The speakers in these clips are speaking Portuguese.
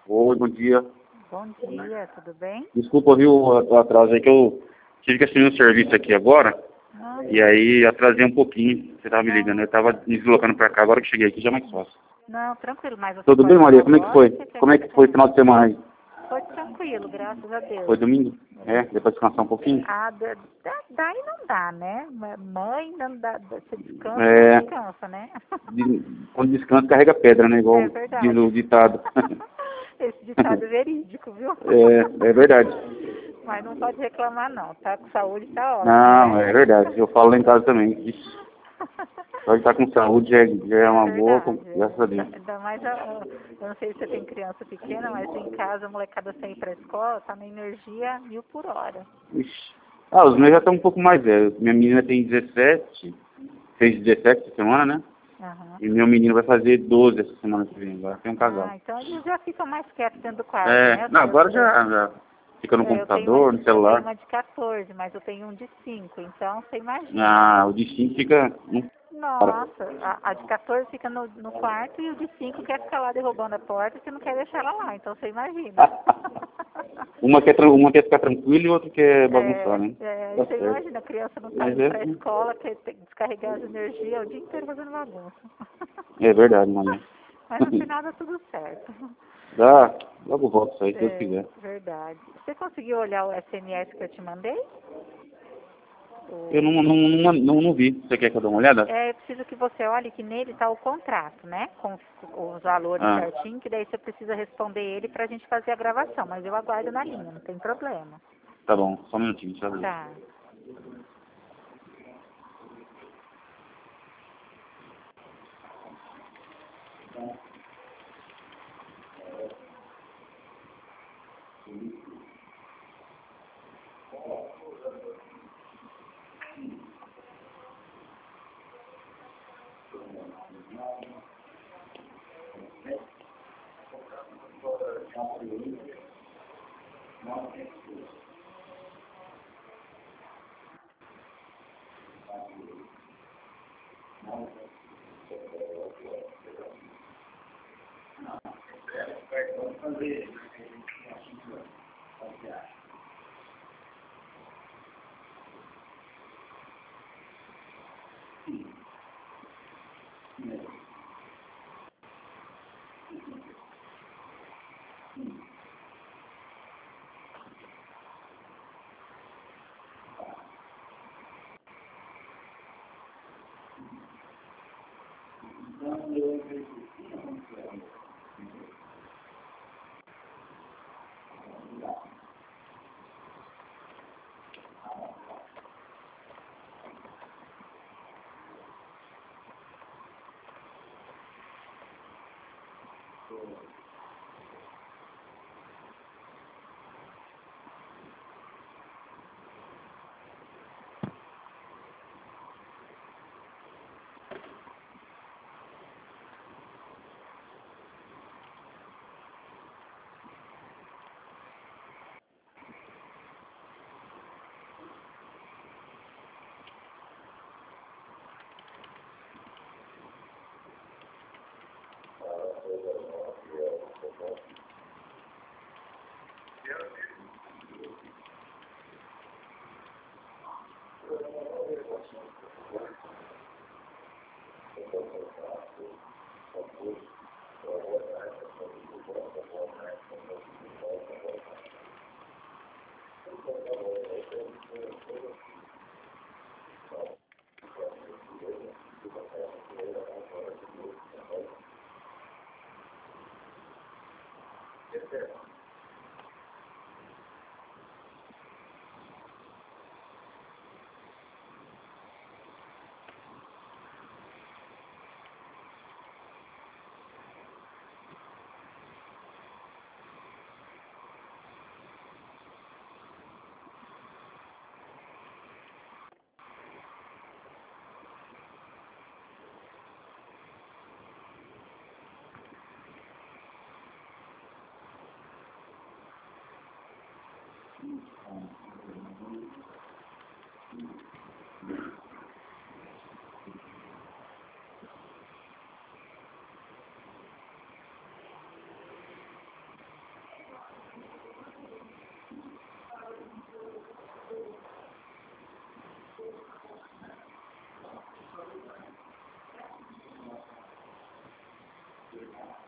Oi, bom dia. Bom dia, tudo bem? Desculpa, viu, o atraso aí que eu tive que assumir um serviço aqui agora. Não, E aí atrasei um pouquinho. Você tava me ligando. Eu tava me deslocando pra cá, agora que cheguei aqui já é mais fácil. não, tranquilo, mas você Tudo pode bem, Maria? falar Como é que agora foi? ou você quer Como que é eu que foi o final de semana aí? Foi tranquilo, graças a Deus. Foi domingo? É, depois descansar um pouquinho? Ah, dá e não dá, né? Mãe, não dá, você descansa, É, não descansa, né? quando descansa carrega pedra, né? É Igual diz verdade. o ditado. Esse ditado é verídico, viu? É verdade. Mas não pode reclamar não, tá com saúde, tá ótimo, Não, né? é verdade. Eu falo lá em casa também. Ixi, só de estar com saúde já é É uma boa, verdade. graças a Deus. Ainda mais, eu não sei se você tem criança pequena, mas em casa a molecada sem ir pra escola, tá na energia 1000 por hora. Ixi. Ah, os meus já estão um pouco mais velhos. Minha menina tem 17, fez 17 essa semana, né? Aham. E meu menino vai fazer 12 essa semana que vem. Agora tem um casal. Ah, então eles já ficam mais quietos dentro do quarto, É, né? não, agora já fica no Eu tenho uma computador, de, no eu tenho celular. uma de 14, mas eu tenho um de 5, então você imagina. Ah, o de 5 fica. Não para. Nossa, a de 14 fica no quarto e o de 5 quer ficar lá derrubando a porta e você não quer deixar ela lá, então você imagina. Uma quer ficar tranquila e outra quer bagunçar, né? Tá Você certo. imagina, a criança não tá Mas indo é pra assim. escola, quer descarregar as energias o dia inteiro fazendo bagunça. É verdade, Maria. Mas no final dá tudo certo. Dá, logo volto isso aí, se Deus É, quiser. verdade. Você conseguiu olhar o SMS que eu te mandei? Eu O- não vi. Você quer que eu dê uma olhada? eu preciso que você olhe que nele está o contrato, né? Com os valores Ah, certinho, que daí você precisa responder ele para a gente fazer a gravação. Mas eu aguardo na linha, não tem problema. tá bom, só um minutinho, deixa eu ver. Tá.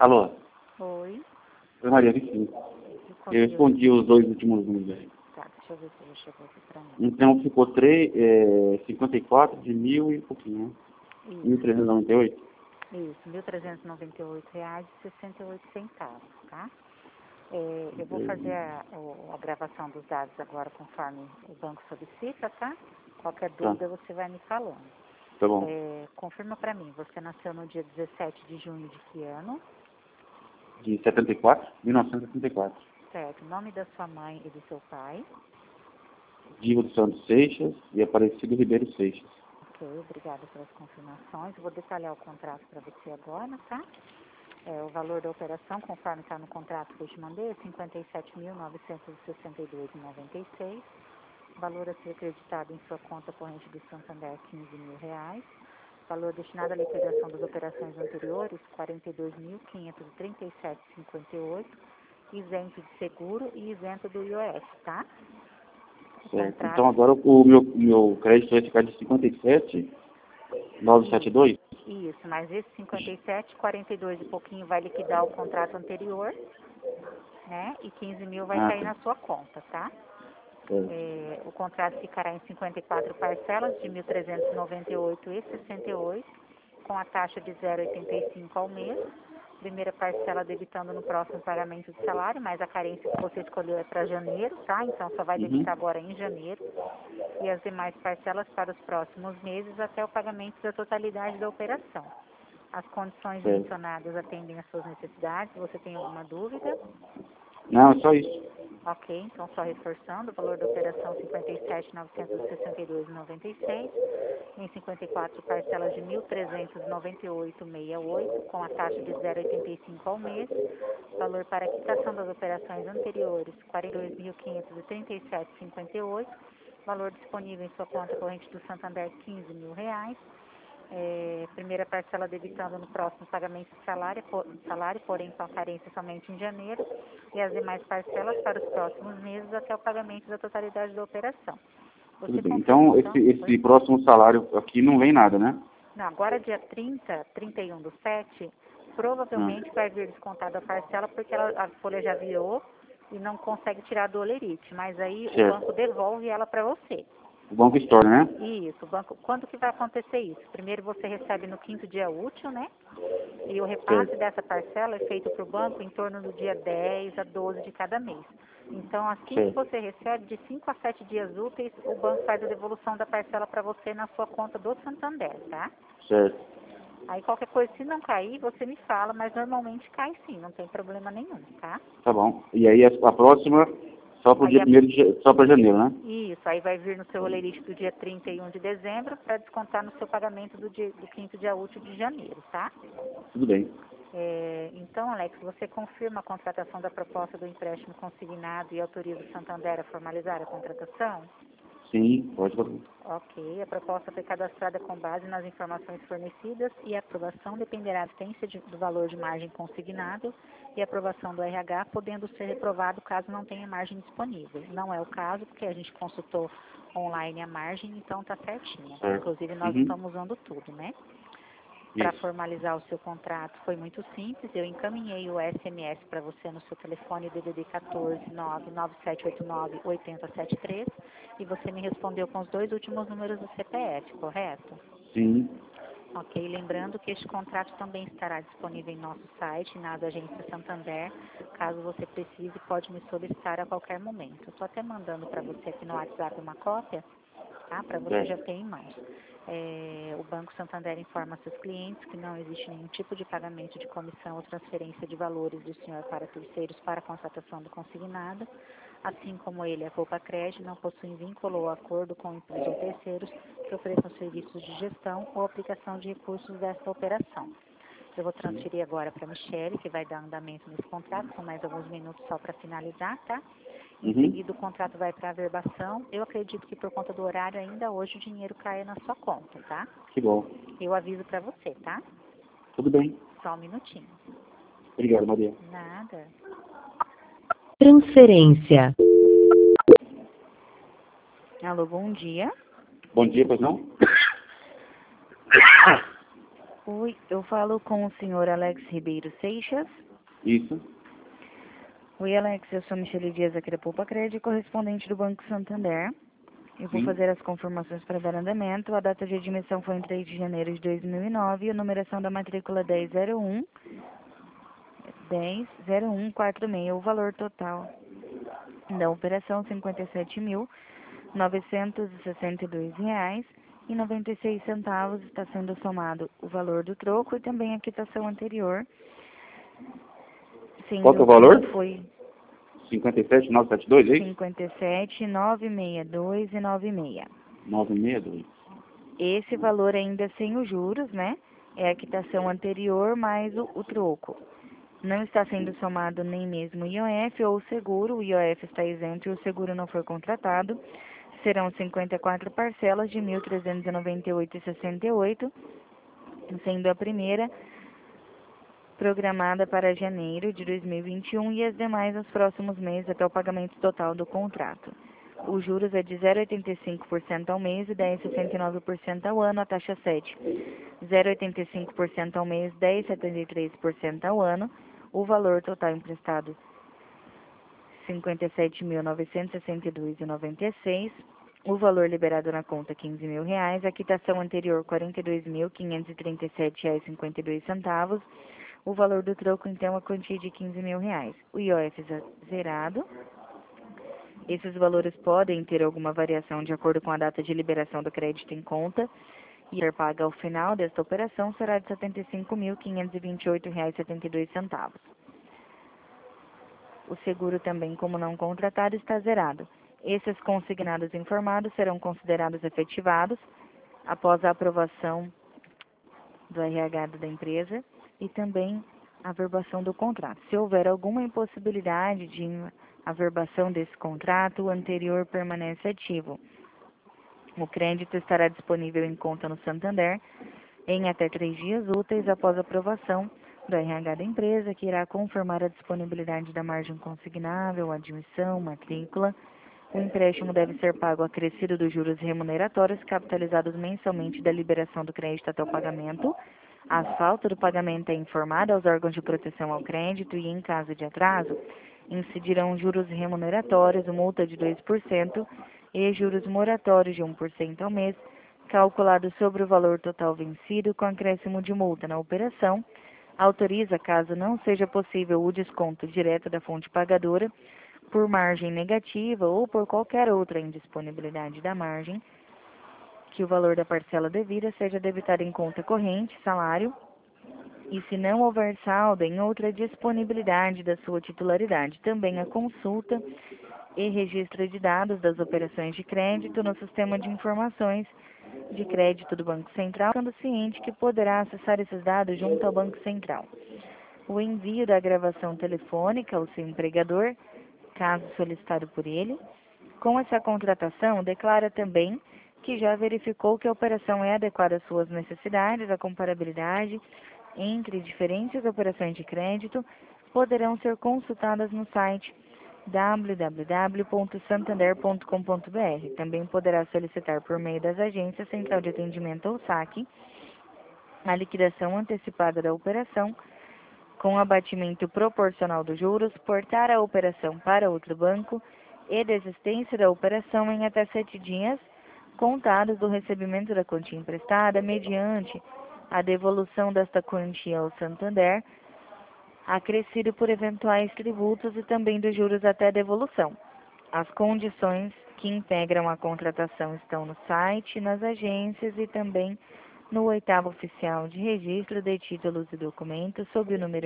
Alô? Oi. Oi, Maria, sim. Eu respondi os dois últimos números aí. Tá, deixa eu ver se já chegou aqui pra mim. Então ficou 54 de mil e pouquinho, né? Isso. 1.398? Isso, R$ 1.398,68, tá? Eu vou fazer a gravação dos dados agora conforme o banco solicita, tá? Qualquer dúvida você vai me falando. Tá bom. Confirma para mim, você nasceu no dia 17 de junho de que ano? De 1974. Certo, nome da sua mãe e do seu pai? Diva dos Santos Seixas e Aparecido Ribeiro Seixas. Ok, obrigada pelas confirmações. Eu vou detalhar o contrato para você agora, tá? O valor da operação, conforme está no contrato que eu te mandei, é R$ 57.962,96. Valor a ser acreditado em sua conta corrente do Santander, R$ 15.000. Valor destinado à liquidação das operações anteriores, R$ 42.537,58. Isento de seguro e isento do IOF, tá? Certo. Então agora o meu crédito vai ficar de 57.972? Isso, mas esse 57, 42 e pouquinho vai liquidar o contrato anterior, né? E 15 mil vai cair na sua conta, tá? O contrato ficará em 54 parcelas de 1.398,68, com a taxa de 0,85 ao mês. Primeira parcela debitando no próximo pagamento de salário, mas a carência que você escolheu é para janeiro, tá? Então só vai debitar agora em janeiro. E as demais parcelas para os próximos meses até o pagamento da totalidade da operação. As condições mencionadas atendem às suas necessidades. Você tem alguma dúvida? Não, é só isso. Ok, então só reforçando, o valor da operação R$ 57.962,96, em 54 parcelas de R$ 1.398,68, com a taxa de 0,85 ao mês. Valor para quitação das operações anteriores, R$ 42.537,58. Valor disponível em sua conta corrente do Santander, R$ 15.000. Primeira parcela debitando no próximo pagamento de salário, porém com a carência somente em janeiro, e as demais parcelas para os próximos meses até o pagamento da totalidade da operação. Tudo bem. Então, esse próximo salário aqui não vem nada, né? Não, agora dia 31/7, provavelmente vai vir descontada a parcela, porque a folha já virou e não consegue tirar do olerite, mas aí o banco devolve ela para você. O banco estoura, né? Isso, o banco. Quando que vai acontecer isso? Primeiro você recebe no 5º dia útil, né? E o repasse dessa parcela é feito para o banco em torno do dia 10 a 12 de cada mês. Então, assim que você recebe, de 5 a 7 dias úteis, o banco faz a devolução da parcela para você na sua conta do Santander, tá? Certo. Aí qualquer coisa, se não cair, você me fala, mas normalmente cai sim, não tem problema nenhum, tá? Tá bom. E aí a próxima só para o dia 1º só para janeiro, né? Isso, aí vai vir no seu olerite do dia 31 de dezembro para descontar no seu pagamento do 5º dia útil de janeiro, tá? Tudo bem. Então, Alex, você confirma a contratação da proposta do empréstimo consignado e autoriza o Santander a formalizar a contratação? Sim, pode fazer. Ok, a proposta foi cadastrada com base nas informações fornecidas e a aprovação dependerá da existência do valor de margem consignado e aprovação do RH, podendo ser reprovado caso não tenha margem disponível. Não é o caso, porque a gente consultou online a margem, então está certinho. Inclusive, nós estamos usando tudo, né? Para formalizar o seu contrato foi muito simples, eu encaminhei o SMS para você no seu telefone DDD 14 99789 8073 e você me respondeu com os 2 últimos números do CPF, correto? Sim. Ok, lembrando que este contrato também estará disponível em nosso site, na Agência Santander. Caso você precise, pode me solicitar a qualquer momento. Eu estou até mandando para você aqui no WhatsApp uma cópia, tá? Para você já ter em mãos. O Banco Santander informa seus clientes que não existe nenhum tipo de pagamento de comissão ou transferência de valores do senhor para terceiros para a contratação do consignado, assim como ele, a Copa Crédito, não possuem vínculo ou acordo com empresas ou terceiros que ofereçam serviços de gestão ou aplicação de recursos desta operação. Eu vou transferir agora para a Michele, que vai dar andamento nesse contrato, são mais alguns minutos só para finalizar, tá? Em seguida, o contrato vai para a averbação. Eu acredito que por conta do horário, ainda hoje o dinheiro caia na sua conta, tá? Que bom. Eu aviso para você, tá? Tudo bem. Só um minutinho. Obrigado, Maria. Nada. Transferência. Alô, bom dia. Bom dia, pois não? Oi, eu falo com o senhor Alex Ribeiro Seixas. Isso. Oi, Alex, eu sou Michele Dias aqui da Poupa Crédito, correspondente do Banco Santander. Eu vou Sim. fazer as confirmações para dar andamento. A data de admissão foi em 3 de janeiro de 2009 e a numeração da matrícula 100146. O valor total da operação R$ 57.962,96. Está sendo somado o valor do troco e também a quitação anterior. Qual que é o valor? Foi 57.972, é isso? 57.962,96. 962. Esse valor ainda sem os juros, né? É a quitação anterior mais o troco. Não está sendo somado nem mesmo o IOF ou o seguro. O IOF está isento e o seguro não foi contratado. Serão 54 parcelas de R$ 1.398,68, sendo a primeira programada para janeiro de 2021 e as demais nos próximos meses até o pagamento total do contrato. Os juros é de 0,85% ao mês e 10,69% ao ano, a taxa 7. 0,85% ao mês, 10,73% ao ano. O valor total emprestado, R$ 57.962,96. O valor liberado na conta, R$ 15.000. A quitação anterior, R$ 42.537,52. O valor do troco, então, a quantia de R$ 15.000. O IOF zerado. Esses valores podem ter alguma variação de acordo com a data de liberação do crédito em conta e ser paga ao final desta operação será de R$ 75.528,72. O seguro também, como não contratado, está zerado. Esses consignados informados serão considerados efetivados após a aprovação do RH da empresa e também a averbação do contrato. Se houver alguma impossibilidade de averbação desse contrato, o anterior permanece ativo. O crédito estará disponível em conta no Santander em até 3 dias úteis após a aprovação do RH da empresa, que irá confirmar a disponibilidade da margem consignável, admissão, matrícula. O empréstimo deve ser pago acrescido dos juros remuneratórios capitalizados mensalmente da liberação do crédito até o pagamento. A falta do pagamento é informada aos órgãos de proteção ao crédito e, em caso de atraso, incidirão juros remuneratórios, multa de 2% e juros moratórios de 1% ao mês, calculado sobre o valor total vencido com acréscimo de multa na operação. Autoriza, caso não seja possível o desconto direto da fonte pagadora, por margem negativa ou por qualquer outra indisponibilidade da margem, que o valor da parcela devida seja debitado em conta corrente, salário, e se não houver saldo em outra disponibilidade da sua titularidade, também a consulta e registro de dados das operações de crédito no sistema de informações de crédito do Banco Central, sendo ciente que poderá acessar esses dados junto ao Banco Central. O envio da gravação telefônica ao seu empregador, caso solicitado por ele. Com essa contratação, declara também que já verificou que a operação é adequada às suas necessidades. A comparabilidade entre diferentes operações de crédito poderão ser consultadas no site www.santander.com.br. Também poderá solicitar por meio das agências Central de Atendimento ou SAC a liquidação antecipada da operação com abatimento proporcional dos juros, portar a operação para outro banco e desistência da operação em até 7 dias contados do recebimento da quantia emprestada, mediante a devolução desta quantia ao Santander, acrescido por eventuais tributos e também dos juros até a devolução. As condições que integram a contratação estão no site, nas agências e também no 8º oficial de registro de títulos e documentos sob o número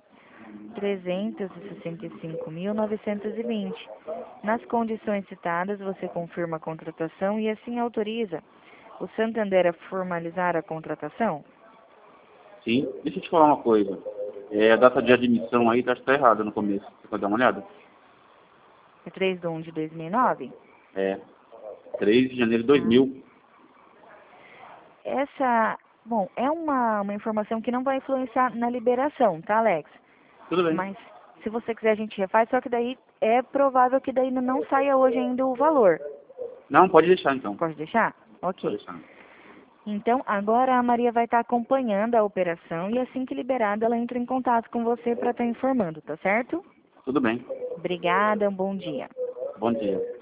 1.365.920. Nas condições citadas, você confirma a contratação e assim autoriza o Santander a formalizar a contratação? Sim. Deixa eu te falar uma coisa. A data de admissão aí acho que tá errada no começo. Você pode dar uma olhada? É 3/1 de 2009? 3 de janeiro de 2000. Bom, é uma informação que não vai influenciar na liberação, tá, Alex? Tudo bem. Mas se você quiser a gente refaz, só que daí é provável que daí não saia hoje ainda o valor. Não, pode deixar então. Pode deixar? Ok. Pode deixar. Então, agora a Maria vai estar acompanhando a operação e assim que liberada, ela entra em contato com você para estar informando, tá certo? Tudo bem. Obrigada, um bom dia. Bom dia.